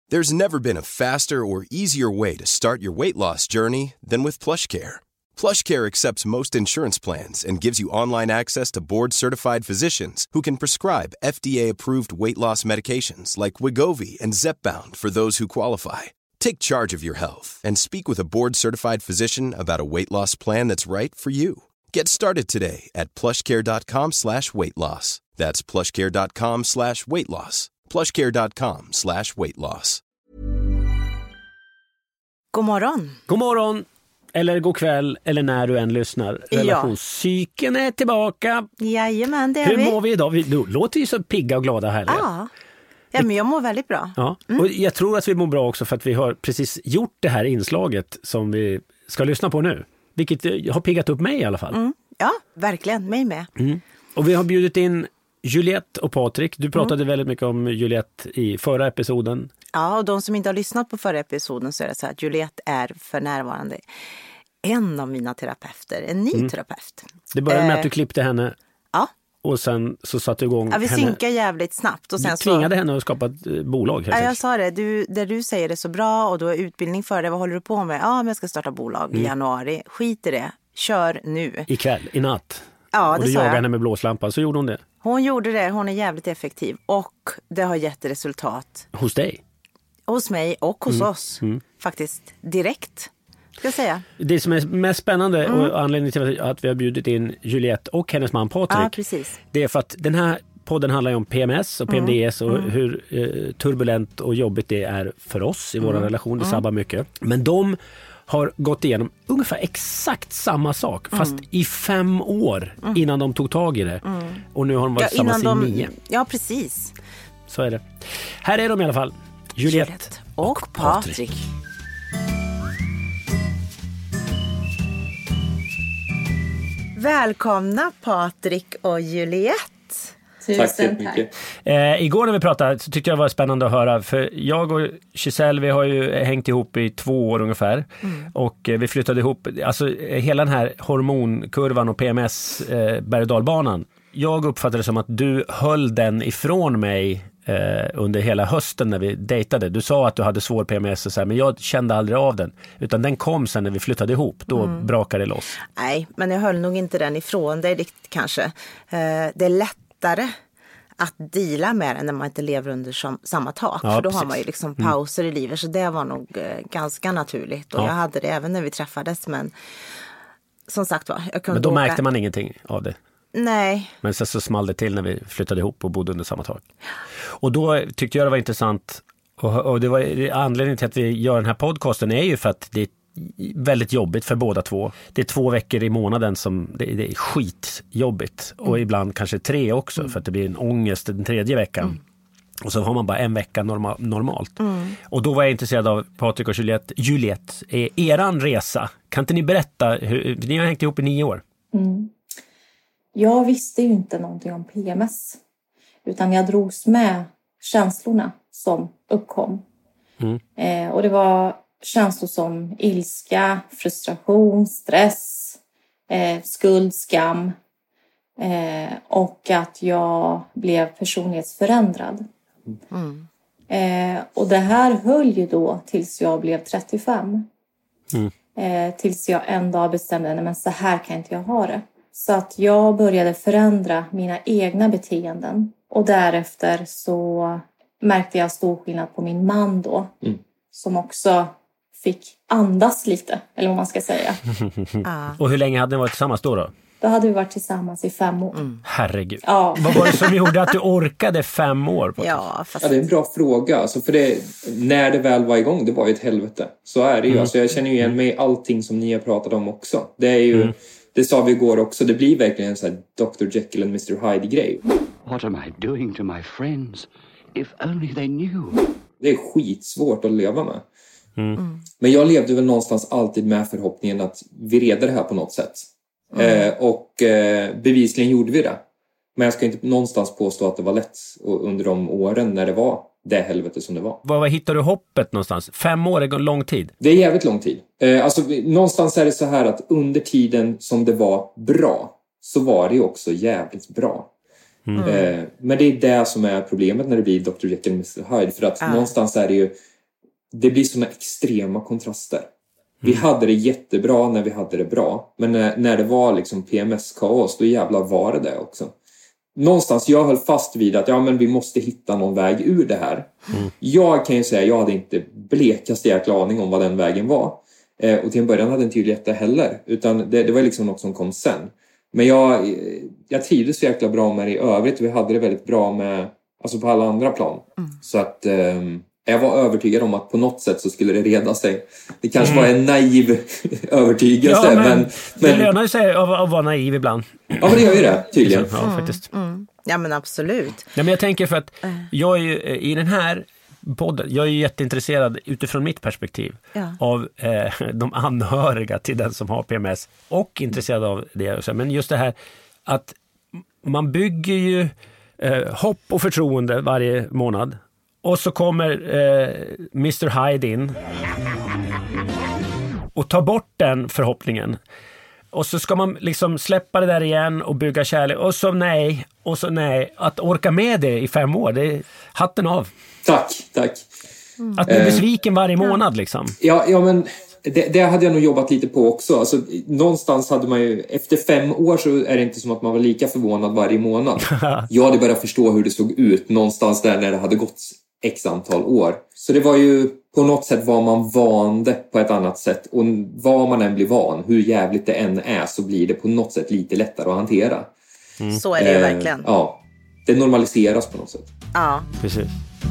There's never been a faster or easier way to start your weight loss journey than with PlushCare. PlushCare accepts most insurance plans and gives you online access to board-certified physicians who can prescribe FDA-approved weight loss medications like Wegovy and Zepbound for those who qualify. Take charge of your health and speak with a board-certified physician about a weight loss plan that's right for you. Get started today at plushcare.com/weightloss. That's plushcare.com/weightloss. plushcare.com/weightloss. God morgon. God morgon, eller god kväll, eller när du än lyssnar. Relationscykeln är tillbaka. Jajamän, det är Hur vi. mår vi idag? Vi låter ju så pigga och glada här. Ja, men jag mår väldigt bra. Ja. Och jag tror att vi mår bra också för att vi har precis gjort det här inslaget som vi ska lyssna på nu. Vilket har piggat upp mig i alla fall. Ja, verkligen. Mig med. Och vi har bjudit in Juliette och Patrik. Du pratade väldigt mycket om Juliette i förra episoden. Ja, och de som inte har lyssnat på förra episoden så är det så att Juliette är för närvarande en av mina terapeuter. En ny terapeut. Det började med att du klippte henne. Ja. Och sen så satte du igång Ja, vi henne. synkar jävligt snabbt. Och sen du tvingade henne att skapa ett bolag. Ja, jag sa det. Du säger det så bra och du har utbildning för det. Vad håller du på med? Ja, men jag ska starta bolag i januari. Skit i det. Kör nu. Ikväll, i natt. Ja, och det du sa jagade jag. henne med blåslampan, så gjorde hon det. Hon gjorde det. Hon är jävligt effektiv. Och det har gett resultat. Hos dig? Hos mig och hos oss. Faktiskt direkt, ska jag säga. Det som är mest spännande och anledningen till att vi har bjudit in Juliette och hennes man Patrik. Ja, precis. Det är för att den här podden handlar ju om PMS och PMDS och hur turbulent och jobbigt det är för oss i vår relation. Det sabbar mycket. Men de har gått igenom ungefär exakt samma sak fast i 5 år innan de tog tag i det. Och nu har de varit tillsammans i 9. Ja, precis. Så är det. Här är de i alla fall. Juliette och Patrik. Välkomna Patrik och Juliette. Tack så mycket. Igår när vi pratade så tyckte jag det var spännande att höra, för jag och Giselle, vi har ju hängt ihop i 2 år ungefär och vi flyttade ihop, alltså hela den här hormonkurvan och PMS berg- och dalbanan. Jag uppfattade det som att du höll den ifrån mig under hela hösten när vi dejtade. Du sa att du hade svår PMS och så här, men jag kände aldrig av den. Utan den kom sen när vi flyttade ihop. Då brakade det loss. Nej, men jag höll nog inte den ifrån dig riktigt kanske. Det är lättare att deala med den när man inte lever under samma tak. Ja, för då precis. har man ju liksom pauser i livet. Så det var nog ganska naturligt. Och jag hade det även när vi träffades. Men som sagt var, jag kunde Men då åka. märkte man ingenting av det. Nej. Men sen så small det till när vi flyttade ihop och bodde under samma tak. Och då tyckte jag det var intressant. Och det var anledningen till att vi gör den här podcasten är ju för att det är väldigt jobbigt för båda två. Det är 2 veckor i månaden som det är skitjobbigt. Och ibland kanske 3 också för att det blir en ångest den 3:e veckan. Och så har man bara 1 vecka normalt. Och då var jag intresserad av Patrik och Juliette, eran resa. Kan inte ni berätta, ni har hängt ihop i 9 år. Jag visste ju inte någonting om PMS. Utan jag drogs med känslorna som uppkom. Och det var känslor som ilska, frustration, stress, skuld, skam. Och att jag blev personlighetsförändrad. Och det här höll ju då tills jag blev 35. Tills jag en dag bestämde, nej men så här kan inte jag ha det. Så att jag började förändra mina egna beteenden. Och därefter så märkte jag stor skillnad på min man då. Som också fick andas lite, eller vad man ska säga. Och hur länge hade ni varit tillsammans då? Då hade vi varit tillsammans i 5 år. Herregud. Ja. Vad var det som gjorde att du orkade 5 år? Ja, fast... Ja, det är en bra fråga. Alltså för det, när det väl var igång, det var ju ett helvete. Så är det ju. Alltså jag känner ju igen mig i allting som ni har pratat om också. Det är ju, det sa vi igår också, det blir verkligen en sån här Dr. Jekyll and Mr. Hyde-grej. What am I doing to my friends? If only they knew. Det är skitsvårt att leva med. Men jag levde väl någonstans alltid med förhoppningen att vi reder det här på något sätt. Och bevisligen gjorde vi det. Men jag ska inte någonstans påstå att det var lätt under de åren när det var det helvete som det var. Var hittar du hoppet någonstans? 5 år är lång tid. Det är jävligt lång tid. Alltså någonstans är det så här att under tiden som det var bra så var det ju också jävligt bra. Men det är det som är problemet när det blir Dr. Jekyll och Mr. Hyde. För att någonstans är det ju det blir såna extrema kontraster. Vi hade det jättebra när vi hade det bra. Men när det var liksom PMS-kaos, då jävlar var det också. Någonstans, jag höll fast vid att men vi måste hitta någon väg ur det här. Jag kan ju säga, jag hade inte blekaste jäkla aning om vad den vägen var. Och till en början hade inte Juliette heller. Utan det var liksom något som kom sen. Men jag trivdes så jäkla bra med det i övrigt. Vi hade det väldigt bra med, alltså på alla andra plan. Så att jag var övertygad om att på något sätt så skulle det reda sig. Det kanske var en naiv övertygelse. Ja, men det men lönar sig att vara naiv ibland. Ja, men det gör ju det, tydligen. Ja, faktiskt. Ja, men absolut. Ja, men jag tänker för att jag är ju i den här podden, jag är ju jätteintresserad utifrån mitt perspektiv av de anhöriga till den som har PMS och intresserad av det. Men just det här att man bygger ju hopp och förtroende varje månad. Och så kommer Mr. Hyde in och tar bort den förhoppningen. Och så ska man liksom släppa det där igen och bygga kärlek. Och så nej. Att orka med det i 5 år, det är hatten av. Tack. Att bli besviken varje månad liksom. Ja, men det hade jag nog jobbat lite på också. Alltså, någonstans hade man ju, efter 5 år så är det inte som att man var lika förvånad varje månad. Jag hade börjat förstå hur det såg ut någonstans där när det hade gått x antal år. Så det var ju på något sätt var man vande på ett annat sätt. Och vad man än blir van, hur jävligt det än är, så blir det på något sätt lite lättare att hantera. Så är det ju verkligen. Ja, det normaliseras på något sätt. Ja, precis.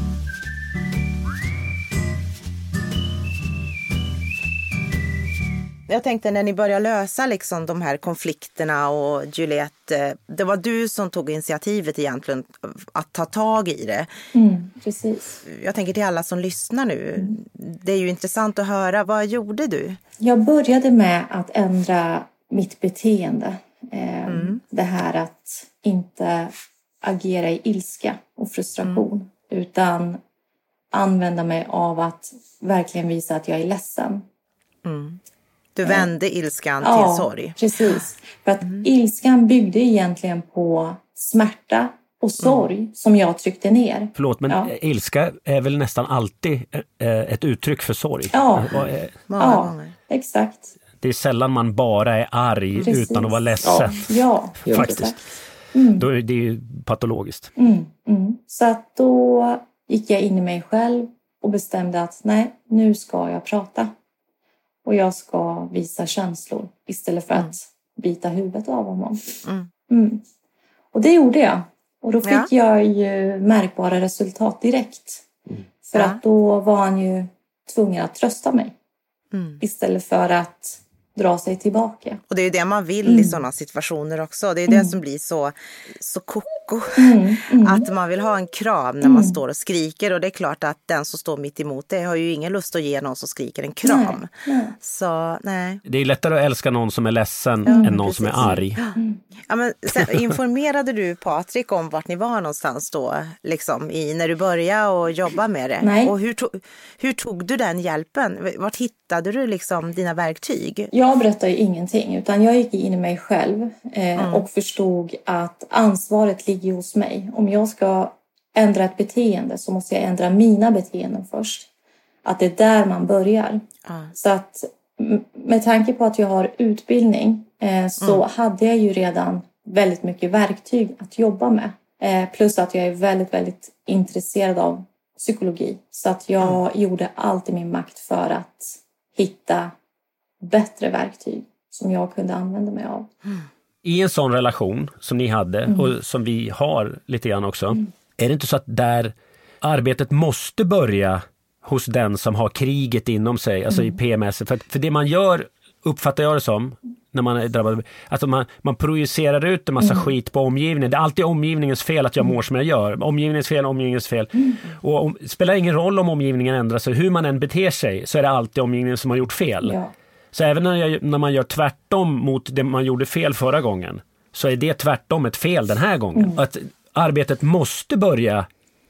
Jag tänkte när ni började lösa liksom de här konflikterna och Juliette, det var du som tog initiativet egentligen att ta tag i det. Precis. Jag tänker till alla som lyssnar nu, det är ju intressant att höra, vad gjorde du? Jag började med att ändra mitt beteende. Det här att inte agera i ilska och frustration. Utan använda mig av att verkligen visa att jag är ledsen. Du vände ilskan till sorg. Ja, precis. För att ilskan byggde egentligen på smärta och sorg som jag tryckte ner. Förlåt, men ilska är väl nästan alltid ett uttryck för sorg? Ja, Många gånger. Exakt. Det är sällan man bara är arg utan att vara ledsen. Ja, faktiskt. Då är det ju patologiskt. Så att då gick jag in i mig själv och bestämde att nej, nu ska jag prata. Och jag ska visa känslor istället för att bita huvudet av honom. Och det gjorde jag. Och då fick jag ju märkbara resultat direkt. För att då var han ju tvungen att trösta mig. Istället för att dra sig tillbaka. Och det är ju det man vill i sådana situationer också. Det är det som blir så koko. Att man vill ha en kram när man står och skriker. Och det är klart att den som står mitt emot det har ju ingen lust att ge någon som skriker en kram. Nej. Så nej. Det är lättare att älska någon som är ledsen än någon som är arg. Ja, men sen, informerade du Patrik om vart ni var någonstans då? Liksom, när du började jobba med det? Nej. Och hur tog du den hjälpen? Vart hittade du liksom dina verktyg? Jag berättade ju ingenting, utan jag gick in i mig själv och förstod att ansvaret ligger hos mig. Om jag ska ändra ett beteende så måste jag ändra mina beteenden först. Att det är där man börjar. Så att med tanke på att jag har utbildning så hade jag ju redan väldigt mycket verktyg att jobba med. Plus att jag är väldigt, väldigt intresserad av psykologi. Så att jag gjorde allt i min makt för att hitta bättre verktyg som jag kunde använda mig av. I en sån relation som ni hade och som vi har lite grann också, är det inte så att där arbetet måste börja hos den som har kriget inom sig, alltså i PMS? För det man gör, uppfattar jag det som, när man är drabbad, att man projicerar ut en massa skit på omgivningen. Det är alltid omgivningens fel att jag mår som jag gör. Omgivningens fel. Och det spelar ingen roll om omgivningen ändrar sig. Hur man än beter sig så är det alltid omgivningen som har gjort fel. Ja. Så även när man gör tvärtom mot det man gjorde fel förra gången, så är det tvärtom ett fel den här gången. Att arbetet måste börja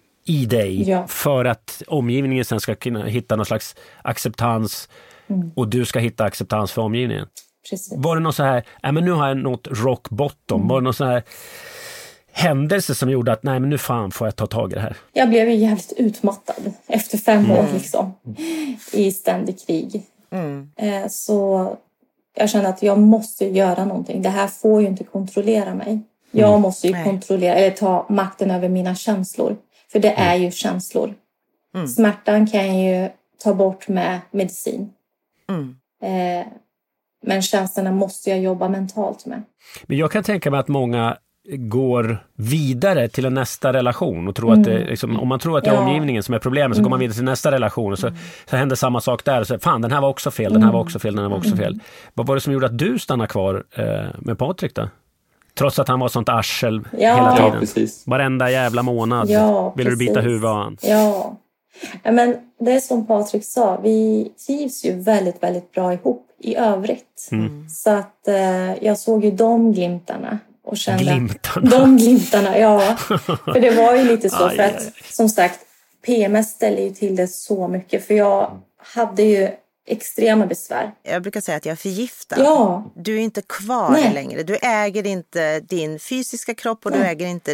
i dig för att omgivningen sen ska kunna hitta någon slags acceptans och du ska hitta acceptans för omgivningen. Precis. Var det något så här, men nu har jag nått rock bottom, var det något så här händelse som gjorde att nej men nu fan får jag ta tag i det här? Jag blev ju jävligt utmattad efter 5 år liksom, i ständig krig. Så jag kände att jag måste göra någonting. Det här får ju inte kontrollera mig. Jag måste ju kontrollera, eller ta makten över mina känslor. För det är ju känslor. Smärtan kan ju ta bort med medicin. Men känslorna måste jag jobba mentalt med. Men jag kan tänka mig att många går vidare till en nästa relation och tror att det, liksom, om man tror att det är omgivningen som är problemet så går man vidare till nästa relation och så händer samma sak där och så fan den här var också fel, den här var också fel, den här var också fel. Vad var det som gjorde att du stannade kvar med Patrik då? Trots att han var sånt arsel hela tiden. Ja, precis. Varenda jävla månad ville du bita huvudet av han. Ja, men det är som Patrik sa, vi trivs ju väldigt, väldigt bra ihop i övrigt. Så att jag såg ju de glimtarna. Och kände de glimtarna, ja. För det var ju lite så, för att som sagt, PMS ställer ju till det så mycket. För jag hade ju extrema besvär. Jag brukar säga att jag är förgiftad. Ja. Du är inte kvar längre. Du äger inte din fysiska kropp och du äger inte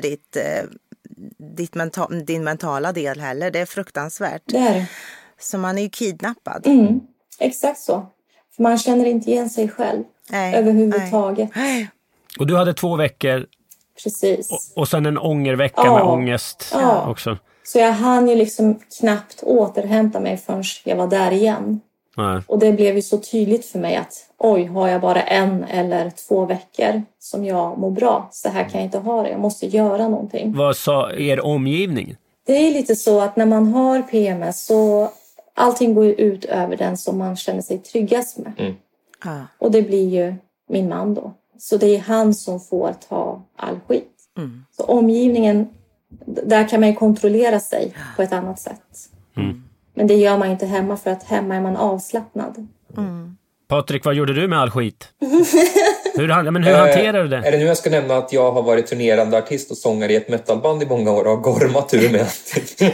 din mentala del heller. Det är fruktansvärt. Det är det. Så man är ju kidnappad. Exakt så. För man känner inte igen sig själv överhuvudtaget. Nej. Och du hade 2 veckor. Precis. Och sen en ångervecka med ångest också. Så jag hann ju liksom knappt återhämta mig förrän jag var där igen. Nej. Och det blev ju så tydligt för mig att har jag bara 1 eller 2 veckor som jag mår bra. Så här kan jag inte ha det. Jag måste göra någonting. Vad sa er omgivning? Det är lite så att när man har PMS så allting går ju ut över den som man känner sig tryggast med. Och det blir ju min man då. Så det är han som får ta all skit. Så omgivningen, där kan man ju kontrollera sig på ett annat sätt. Men det gör man inte hemma, för att hemma är man avslappnad. Patrik, vad gjorde du med all skit? Hur hanterar du det? Är det nu jag ska nämna att jag har varit turnerande artist och sångare i ett metalband i många år och har gormat ur med allting?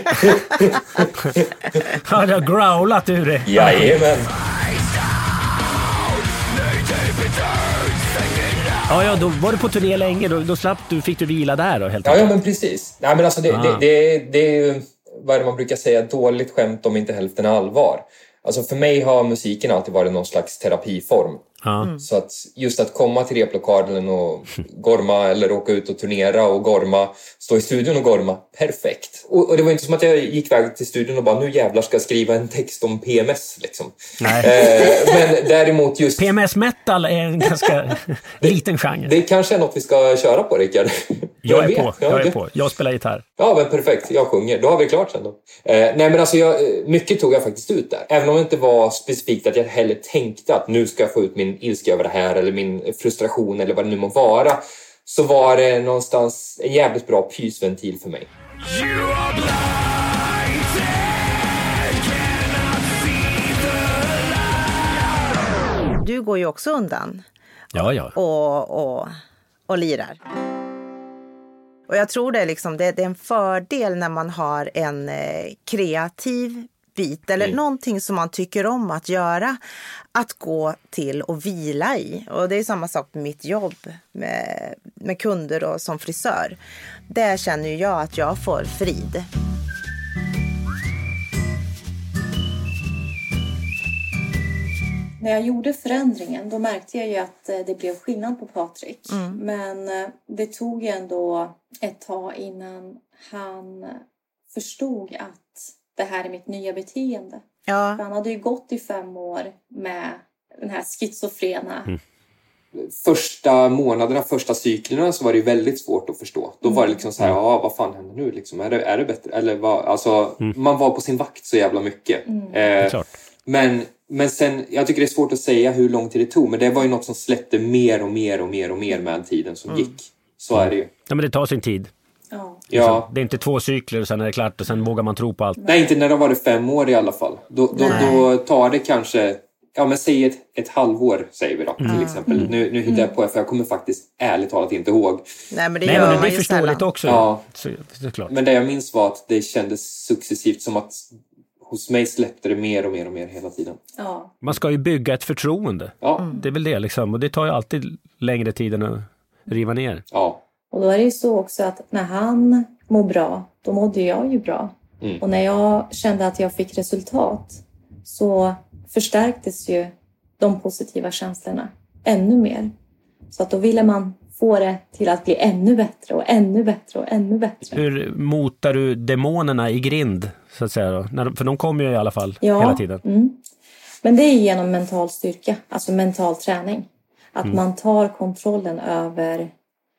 Har du growlat ur det? Jajamän. Ja, då var du på turné länge. Då fick du vila där då, helt enkelt. Ja, men precis. Nej, men alltså det är ju vad är det man brukar säga, dåligt skämt om inte hälften är allvar. Alltså för mig har musiken alltid varit någon slags terapiform. Så att just att komma till replokalen och gorma eller åka ut och turnera och gorma, stå i studion och gorma, perfekt. Och det var inte som att jag gick väg till studion och bara nu jävlar ska jag skriva en text om PMS liksom. Nej. Men däremot just PMS-metal är en ganska liten genre. Det kanske är något vi ska köra på, Rickard. Jag är på. Jag spelar gitarr. Ja, men perfekt. Jag sjunger. Då har vi klart sen då. Nej, men alltså mycket tog jag faktiskt ut där. Även om det inte var specifikt att jag heller tänkte att nu ska jag få ut min ilska över det här eller min frustration eller vad det nu må vara, så var det någonstans en jävligt bra pysventil för mig. Du går ju också undan. Ja. Och lirar. Och jag tror det är en fördel när man har en kreativ bit eller någonting som man tycker om att göra, att gå till och vila i. Och det är samma sak med mitt jobb med kunder och som frisör. Där känner jag att jag får frid. När jag gjorde förändringen då märkte jag ju att det blev skillnad på Patrik. Men det tog ändå ett tag innan han förstod att det här är mitt nya beteende. Ja. För han hade ju gått i 5 år med den här schizofrena. Första månaderna, första cyklerna så var det ju väldigt svårt att förstå. Då var det liksom så här, vad fan händer nu liksom? Är det bättre? Eller man var på sin vakt så jävla mycket. Klart. Men sen, jag tycker det är svårt att säga hur lång tid det tog. Men det var ju något som släppte mer och mer med tiden som gick. Så är det ju. Ja, men det tar sin tid. Ja. Det är inte 2 cykler och sen är det klart och sen vågar man tro på allt. Nej, inte när det var det 5 år i alla fall. Då tar det kanske, men säg ett halvår säger vi då till exempel. Nu hittar jag på för jag kommer faktiskt ärligt talat inte ihåg. Nej, men det är förståeligt också. Ja, såklart. Men det jag minns var att det kändes successivt som att hos mig släppte det mer och mer hela tiden. Ja. Man ska ju bygga ett förtroende. Ja. Det är väl det liksom. Och det tar ju alltid längre tid än att riva ner. Ja. Och då är det ju så också att när han mår bra, då mådde jag ju bra. Och när jag kände att jag fick resultat så förstärktes ju de positiva känslorna ännu mer. Så att då ville man få det till att bli ännu bättre och ännu bättre och ännu bättre. Hur motar du demonerna i grind, så att säga då? För de kommer ju i alla fall hela tiden. Men det är genom mental styrka, alltså mental träning. Att man tar kontrollen över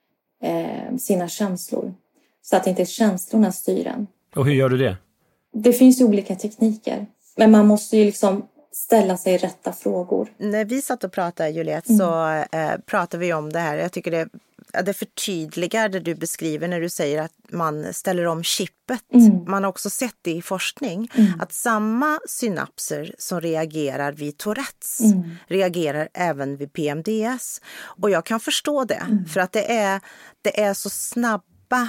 sina känslor. Så att inte känslorna styr en. Och hur gör du det? Det finns ju olika tekniker. Men man måste ju liksom ställa sig rätta frågor. När vi satt och pratade, Juliette, så pratade vi om det här. Jag tycker det förtydligar det du beskriver när du säger att man ställer om chippet. Man har också sett det i forskning att samma synapser som reagerar vid Tourettes reagerar även vid PMDS. Och jag kan förstå det, för att det är så snabba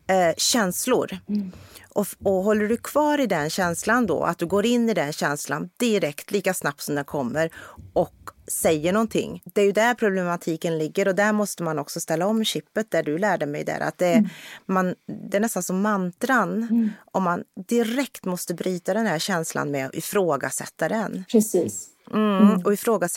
känslor. Och håller du kvar i den känslan då, att du går in i den känslan direkt lika snabbt som den kommer och säger någonting. Det är ju där problematiken ligger, och där måste man också ställa om chippet, där du lärde mig där. Att det är nästan som mantran, om man direkt måste bryta den här känslan med att ifrågasätta den. Precis. Och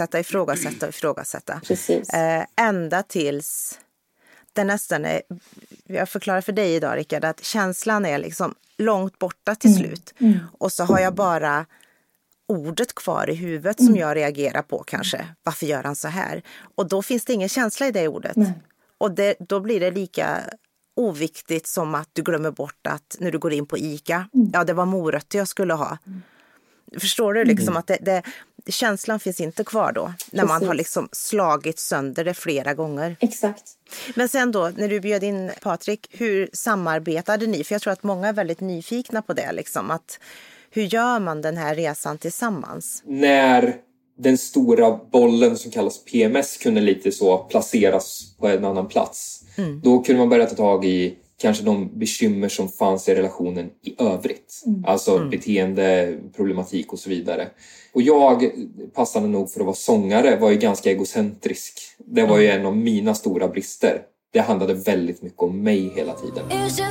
ifrågasätta. Precis. Ända tills det nästan är, jag förklarar för dig idag, Rickard, att känslan är liksom långt borta till slut. Och så har jag bara ordet kvar i huvudet som jag reagerar på kanske. Varför gör han så här? Och då finns det ingen känsla i det ordet. Och då blir det lika oviktigt som att du glömmer bort att när du går in på ICA, det var morötter jag skulle ha. Förstår du liksom att känslan finns inte kvar då, när man har liksom slagit sönder det flera gånger. Exakt. Men sen då, när du bjöd in Patrik, hur samarbetade ni? För jag tror att många är väldigt nyfikna på det, liksom, att hur gör man den här resan tillsammans? När den stora bollen som kallas PMS kunde lite så placeras på en annan plats, då kunde man börja ta tag i kanske de bekymmer som fanns i relationen i övrigt. Alltså beteende, problematik och så vidare. Och jag, passande nog för att vara sångare, var ju ganska egocentrisk. Det var ju en av mina stora brister. Det handlade väldigt mycket om mig hela tiden.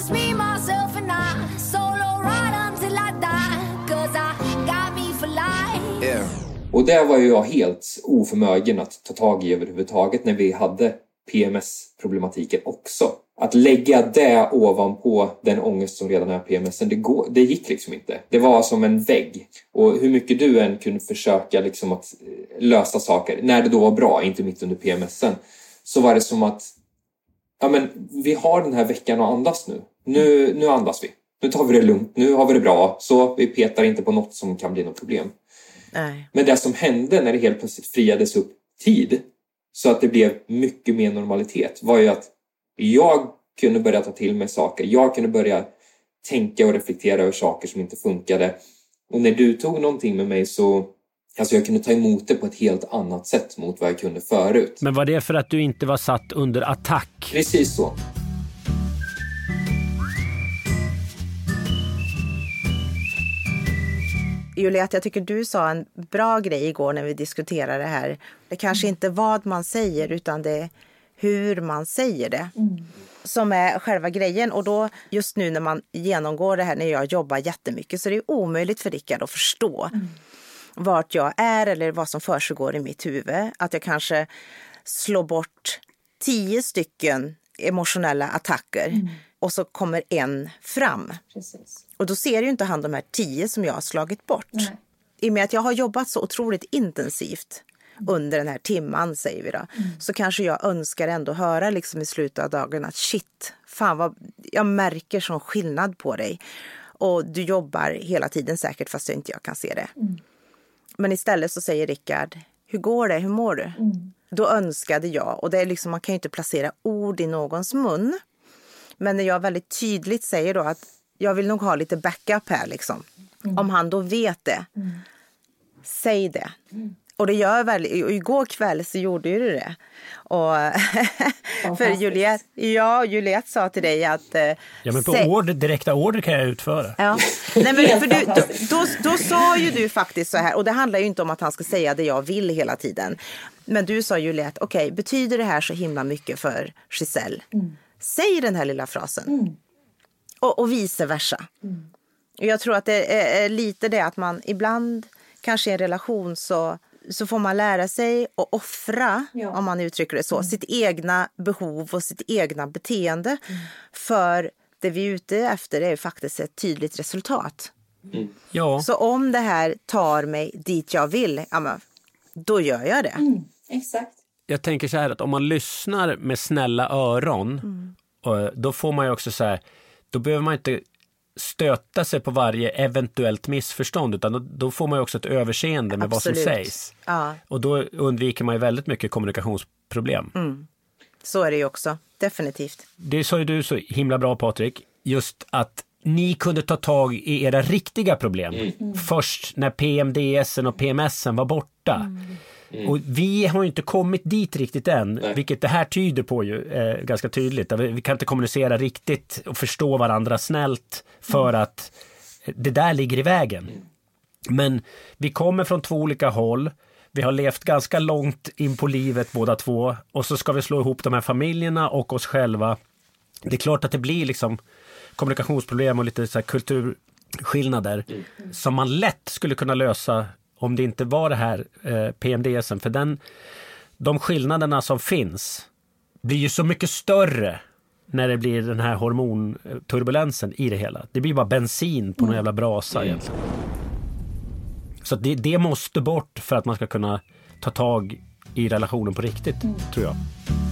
Och där var ju jag helt oförmögen att ta tag i överhuvudtaget när vi hade PMS-problematiken också. Att lägga det ovanpå den ångest som redan är PMSen, det gick liksom inte. Det var som en vägg. Och hur mycket du än kunde försöka liksom att lösa saker, när det då var bra, inte mitt under PMSen, så var det som att vi har den här veckan att andas nu. Nu andas vi. Nu tar vi det lugnt. Nu har vi det bra. Så vi petar inte på något som kan bli något problem. Nej. Men det som hände när det helt plötsligt friades upp tid, så att det blev mycket mer normalitet, var ju att jag kunde börja ta till mig saker. Jag kunde börja tänka och reflektera över saker som inte funkade. Och när du tog någonting med mig så... Alltså jag kunde ta emot det på ett helt annat sätt mot vad jag kunde förut. Men var det för att du inte var satt under attack? Precis så. Juliette, jag tycker du sa en bra grej igår när vi diskuterade det här. Det kanske inte är vad man säger, utan det är hur man säger det som är själva grejen. Och då, just nu när man genomgår det här, när jag jobbar jättemycket, så är det omöjligt för Rickard att förstå vart jag är eller vad som försiggår i mitt huvud. Att jag kanske slår bort 10 stycken emotionella attacker och så kommer en fram. Precis. Och då ser ju inte han de här 10 som jag har slagit bort. Nej. I och med att jag har jobbat så otroligt intensivt under den här timman, säger vi då, så kanske jag önskar ändå höra liksom i slutet av dagen att shit, fan vad jag märker sån skillnad på dig. Och du jobbar hela tiden säkert fast inte jag kan se det. Men istället så säger Rickard, hur går det, hur mår du? Då önskade jag, och det är liksom, man kan ju inte placera ord i någons mun. Men när jag väldigt tydligt säger då att jag vill nog ha lite backup här liksom. Om han då vet det, säg det. Och det gör väl, och igår kväll så gjorde ju du det. Och för Juliette sa till dig att... Ja, men på direkta order kan jag utföra. Ja. Nej, men för då sa ju du faktiskt så här, och det handlar ju inte om att han ska säga det jag vill hela tiden. Men du sa, Juliette, okej, betyder det här så himla mycket för Giselle? säg den här lilla frasen. Och vice versa. Jag tror att det är lite det att man ibland, kanske i en relation så får man lära sig att offra, om man uttrycker det så, sitt egna behov och sitt egna beteende. För det vi är ute efter är ju faktiskt ett tydligt resultat. Ja. Så om det här tar mig dit jag vill, då gör jag det. Exakt. Jag tänker så här att om man lyssnar med snälla öron, då får man ju också så här, då behöver man inte stöta sig på varje eventuellt missförstånd, utan då får man ju också ett överseende med vad som sägs. Ja. Och då undviker man ju väldigt mycket kommunikationsproblem. Så är det ju också, definitivt. Det sa ju du så himla bra, Patrik, just att ni kunde ta tag i era riktiga problem först när PMDSen och PMSen var borta. Och vi har ju inte kommit dit riktigt än, vilket det här tyder på ju ganska tydligt. Vi kan inte kommunicera riktigt och förstå varandra snällt för att det där ligger i vägen. Men vi kommer från 2 olika håll. Vi har levt ganska långt in på livet båda två, och så ska vi slå ihop de här familjerna och oss själva. Det är klart att det blir liksom kommunikationsproblem och lite så här kulturskillnader som man lätt skulle kunna lösa om det inte var det här PMDSen. För de skillnaderna som finns blir ju så mycket större när det blir den här hormonturbulensen i det hela. Det blir bara bensin på någon jävla brasa egentligen. Så det måste bort för att man ska kunna ta tag i relationen på riktigt, tror jag.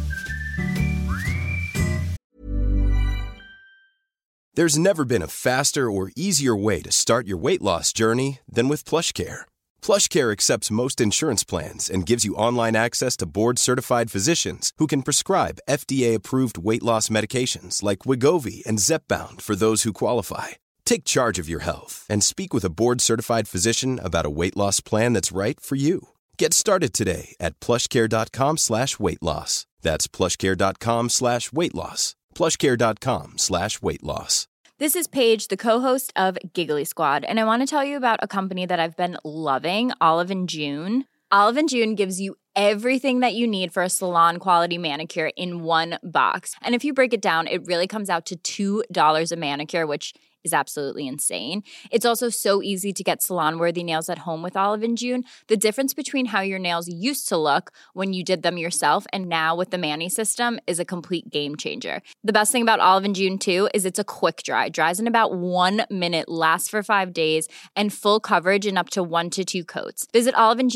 There's never been a faster or easier way to start your weight loss journey than with PlushCare. PlushCare accepts most insurance plans and gives you online access to board-certified physicians who can prescribe FDA-approved weight loss medications like Wegovy and Zepbound for those who qualify. Take charge of your health and speak with a board-certified physician about a weight loss plan that's right for you. Get started today at plushcare.com/weightloss. That's plushcare.com/weightloss. plushcare.com/weightloss. This is Paige, the co-host of Giggly Squad, and I want to tell you about a company that I've been loving, Olive & June. Olive & June gives you everything that you need for a salon-quality manicure in one box. And if you break it down, it really comes out to $2 a manicure, which is absolutely insane. It's also so easy to get salon-worthy nails at home with Olive & June. The difference between how your nails used to look when you did them yourself and now with the Mani system is a complete game changer. The best thing about Olive & June too is it's a quick dry. Dries in about 1 minute, lasts for 5 days, and full coverage in up to 1 to 2 coats. Visit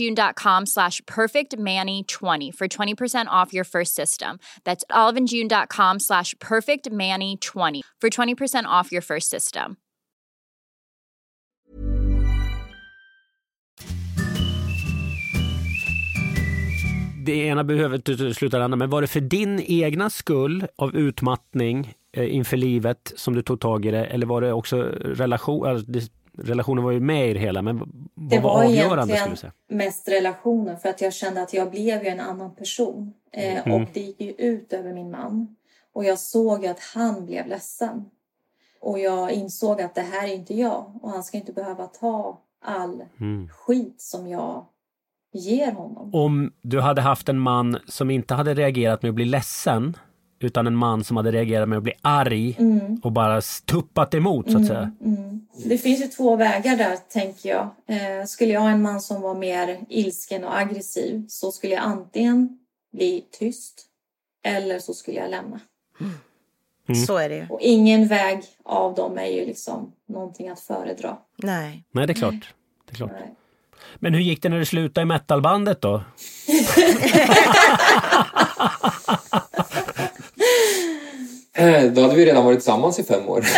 oliveandjune.com/perfectmani20 for 20% off your first system. That's oliveandjune.com/perfectmani20 for 20% off your first system. Det ena behöver inte sluta det andra, men var det för din egna skull av utmattning inför livet som du tog tag i det, eller var det också relationen var ju med i det hela, men vad var avgörande, skulle du säga? Mest relationen, för att jag kände att jag blev ju en annan person och det gick ju ut över min man, och jag såg att han blev ledsen. Och jag insåg att det här är inte jag. Och han ska inte behöva ta all skit som jag ger honom. Om du hade haft en man som inte hade reagerat med att bli ledsen, utan en man som hade reagerat med att bli arg och bara tuppat emot, så att säga. Det finns ju 2 vägar där, tänker jag. Skulle jag ha en man som var mer ilsken och aggressiv, så skulle jag antingen bli tyst eller så skulle jag lämna. Så är det ju. Och ingen väg av dem är ju liksom någonting att föredra. Nej, det är klart. Det är klart. Nej. Men hur gick det när du slutade i metalbandet då? Då hade vi redan varit tillsammans i 5 år.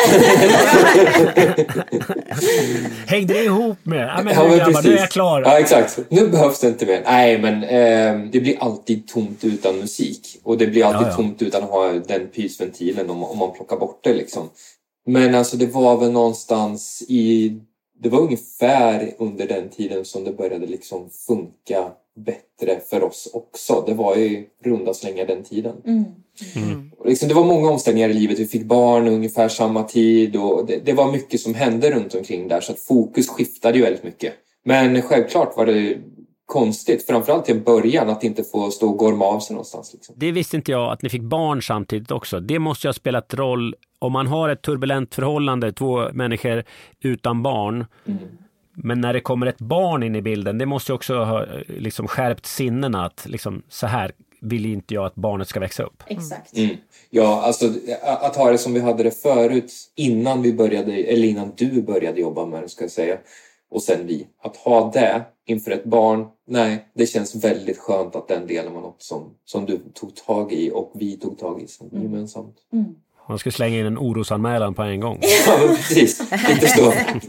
Hängde det ihop med? Ja, men precis. Nu är jag klar. Ja, exakt. Nu behövs det inte mer. Nej, men det blir alltid tomt utan musik. Och det blir alltid tomt utan att ha den pysventilen om man plockar bort det liksom. Men alltså det var väl någonstans det var ungefär under den tiden som det började liksom funka bättre för oss också. Det var ju runda slängar den tiden. Liksom, det var många omställningar i livet. Vi fick barn ungefär samma tid. Och det var mycket som hände runt omkring där. Så att fokus skiftade ju väldigt mycket. Men självklart var det konstigt. Framförallt till en början att inte få stå och gorma av sig någonstans. Liksom. Det visste inte jag att ni fick barn samtidigt också. Det måste ju ha spelat roll om man har ett turbulent förhållande, 2 människor utan barn. Men när det kommer ett barn in i bilden, det måste ju också ha liksom skärpt sinnena att liksom, så här vill inte jag att barnet ska växa upp. Exakt. Ja, alltså att ha det som vi hade det förut innan vi började, eller innan du började jobba med det, ska jag säga. Och sen vi. Att ha det inför ett barn, nej, det känns väldigt skönt att den delen var något som du tog tag i och vi tog tag i som gemensamt. Man ska slänga in en orosanmälan på en gång. Ja, precis. Inte så.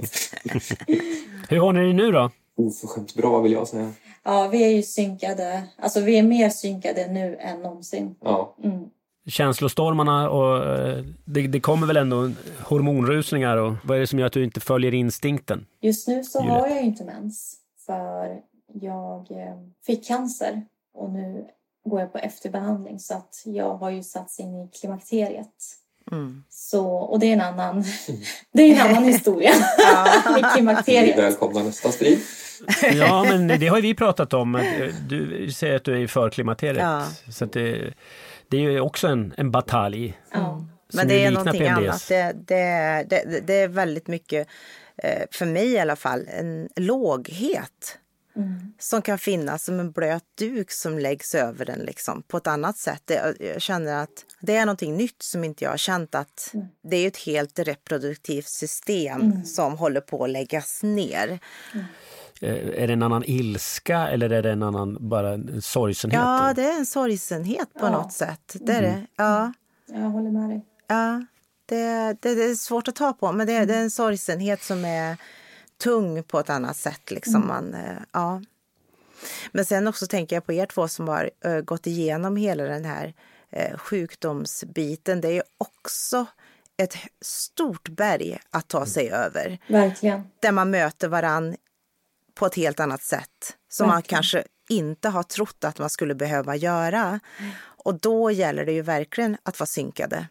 Hur har ni det nu då? Oförskämt bra vill jag säga. Ja, vi är ju synkade. Alltså vi är mer synkade nu än någonsin. Ja. Känslostormarna och det kommer väl ändå hormonrusningar och vad är det som gör att du inte följer instinkten? Just nu så har jag inte mens för jag fick cancer och nu går jag på efterbehandling så att jag har ju satts in i klimakteriet. Så, och det är en annan historia med klimakteriet. Välkomna nästa strid. Ja, men det har vi pratat om. Du säger att du är för klimakteriet. Ja. Så att det är ju också en batalj. Men det är någonting annat. Det är väldigt mycket, för mig i alla fall, en låghet. Som kan finnas som en blöt duk som läggs över den liksom, på ett annat sätt. Jag känner att det är någonting nytt som inte jag har känt, att det är ett helt reproduktivt system som håller på att läggas ner. Är det en annan ilska eller är det en annan bara en sorgsenhet? Ja, det är en sorgsenhet på något sätt. Det är det. Ja. Jag håller med dig. Ja, det är svårt att ta på, men det är en sorgsenhet som är tung på ett annat sätt liksom. Ja. Men sen också tänker jag på er 2 som har gått igenom hela den här sjukdomsbiten. Det är ju också ett stort berg att ta sig över. Verkligen. Där man möter varann på ett helt annat sätt som man kanske inte har trott att man skulle behöva göra. Och då gäller det ju verkligen att vara synkade.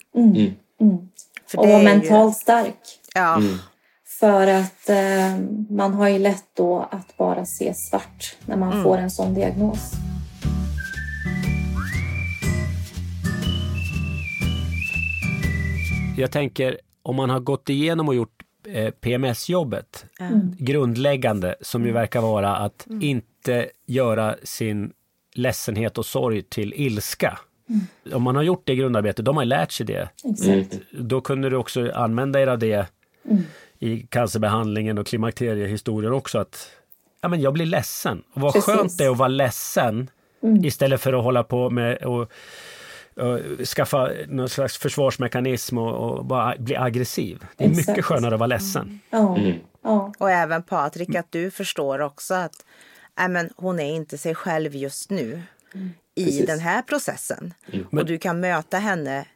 För och vara mentalt stark. Ja. För att man har ju lätt då att bara se svart när man får en sån diagnos. Jag tänker, om man har gått igenom och gjort PMS-jobbet, grundläggande, som ju verkar vara att inte göra sin ledsenhet och sorg till ilska. Om man har gjort det grundarbetet, de har lärt sig det. Då kunde du också använda er av det i cancerbehandlingen och klimakteriehistorien också, att ja, men jag blir ledsen. Och vad skönt det är att vara ledsen istället för att hålla på med och skaffa någon slags försvarsmekanism och bara bli aggressiv. Det är mycket skönare att vara ledsen. Och även Patrik, att du förstår också att men hon är inte sig själv just nu i den här processen. Och du kan möta henne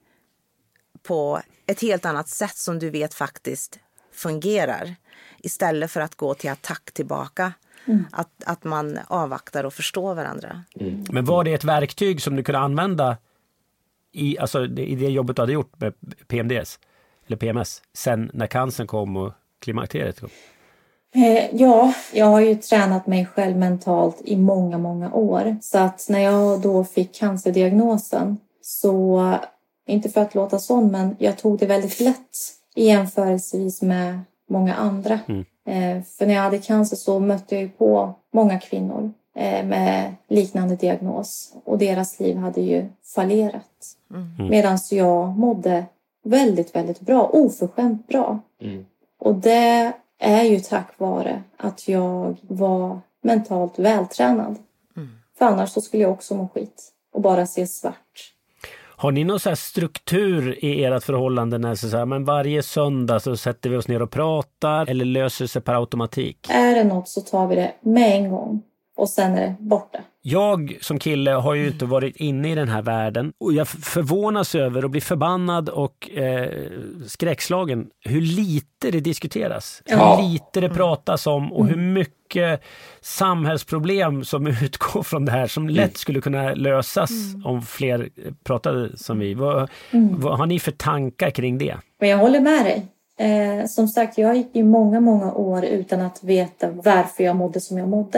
på ett helt annat sätt som du vet faktiskt fungerar. Istället för att gå till attack tillbaka. Att man avvaktar och förstår varandra. Men var det ett verktyg som du kunde använda i det jobbet du hade gjort med PMDS eller PMS sen när cancern kom och klimakteriet kom? Ja, jag har ju tränat mig själv mentalt i många, många år. Så att när jag då fick cancerdiagnosen så, inte för att låta sån, men jag tog det väldigt lätt i jämförelsevis med många andra. För när jag hade cancer så mötte jag ju på många kvinnor med liknande diagnos. Och deras liv hade ju fallerat. Medan jag mådde väldigt, väldigt bra. Oförskämt bra. Och det är ju tack vare att jag var mentalt vältränad. För annars så skulle jag också må skit. Och bara se svart. Har ni någon så här struktur i ert förhållande när så här, men varje söndag så sätter vi oss ner och pratar eller löser sig per automatik? Är det något så tar vi det med en gång och sen är det borta. Jag som kille har ju inte varit inne i den här världen och jag förvånas över och blir förbannad och skräckslagen hur lite det diskuteras. Hur lite det pratas om och hur mycket samhällsproblem som utgår från det här som lätt skulle kunna lösas om fler pratade som vi. Vad har ni för tankar kring det? Men jag håller med dig. Som sagt, jag gick ju många, många år utan att veta varför jag mådde som jag mådde.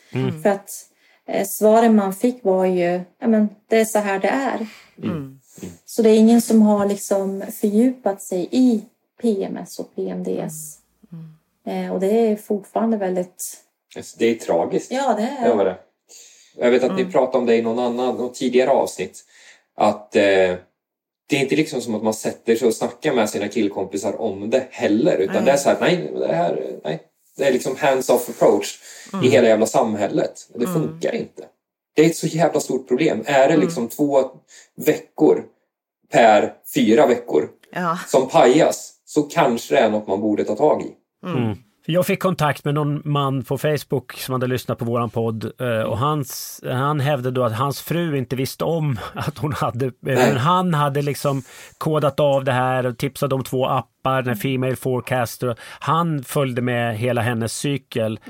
För att svaren man fick var ju, det är så här det är. Så det är ingen som har liksom fördjupat sig i PMS och PMDS. Och det är fortfarande väldigt... Det är tragiskt. Ja, det är. Det var det. Jag vet att ni pratade om det i något tidigare avsnitt. Att det är inte liksom som att man sätter sig och snackar med sina killkompisar om det heller. Utan det är så här, nej. Det är liksom hands-off approach i hela jävla samhället. Det funkar inte. Det är ett så jävla stort problem. Är det liksom 2 veckor per 4 veckor som pajas, så kanske det är något man borde ta tag i. Jag fick kontakt med någon man på Facebook som hade lyssnat på våran podd och han hävdade då att hans fru inte visste om att hon hade, men han hade liksom kodat av det här och tipsade om 2 appar, den Female Forecaster. Han följde med hela hennes cykel.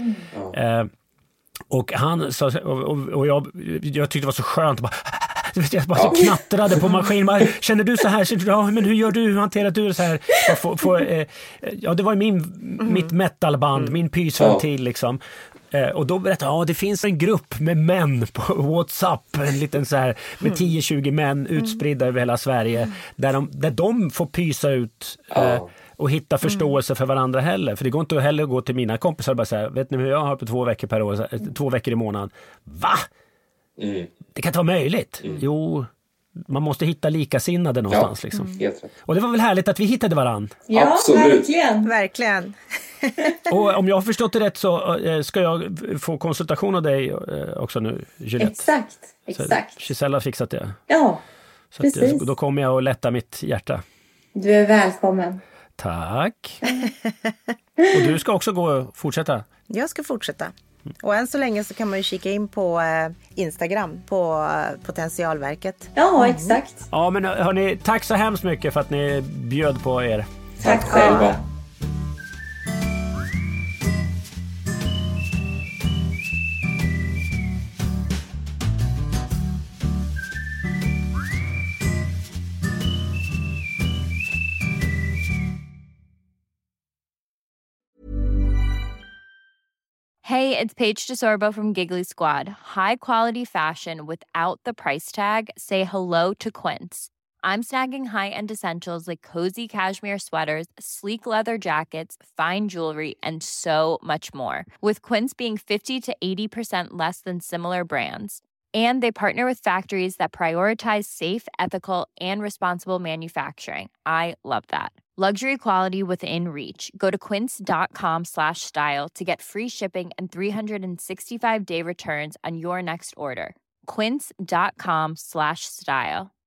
Och han sa, och jag tyckte det var så skönt bara, jag bara så knattrade på maskinen. Känner du så här? Ja, men hur gör du? Hur hanterar du det så här? Ja, det var mitt metalband, min pysventil liksom. Och då berättade jag, det finns en grupp med män på WhatsApp, en liten så här med 10-20 män utspridda över hela Sverige, där de får pysa ut och hitta förståelse för varandra heller. För det går inte heller att gå till mina kompisar och bara säga, vet ni hur jag har på 2 veckor per år, 2 veckor i månaden? Va? Det kan inte vara möjligt. Jo, man måste hitta likasinnade någonstans. Liksom. Och det var väl härligt att vi hittade varann. Ja, absolut. Verkligen. Och om jag har förstått det rätt så ska jag få konsultation av dig också nu, Juliette. Exakt. Så Gisella har fixat det. Ja, så precis. Då kommer jag att lätta mitt hjärta. Du är välkommen. Tack. Och du ska också gå och fortsätta? Jag ska fortsätta. Och än så länge så kan man ju kika in på Instagram på Potentialverket. Ja, exakt. Ja, men hörni, tack så hemskt mycket för att ni bjöd på er. Tack själva. Hey, it's Paige DeSorbo from Giggly Squad. High quality fashion without the price tag. Say hello to Quince. I'm snagging high-end essentials like cozy cashmere sweaters, sleek leather jackets, fine jewelry, and so much more. With Quince being 50 to 80% less than similar brands. And they partner with factories that prioritize safe, ethical, and responsible manufacturing. I love that. Luxury quality within reach. Go to quince.com/style to get free shipping and 365-day returns on your next order. Quince.com/style.